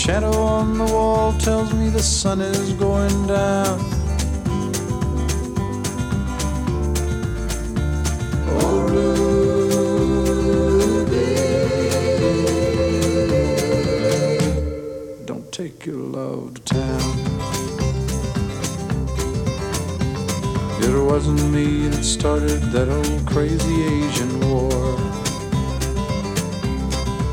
shadow on the wall tells me the sun is going down. Oh, Ruby, don't take your love to town. It wasn't me that started that old crazy Asian war.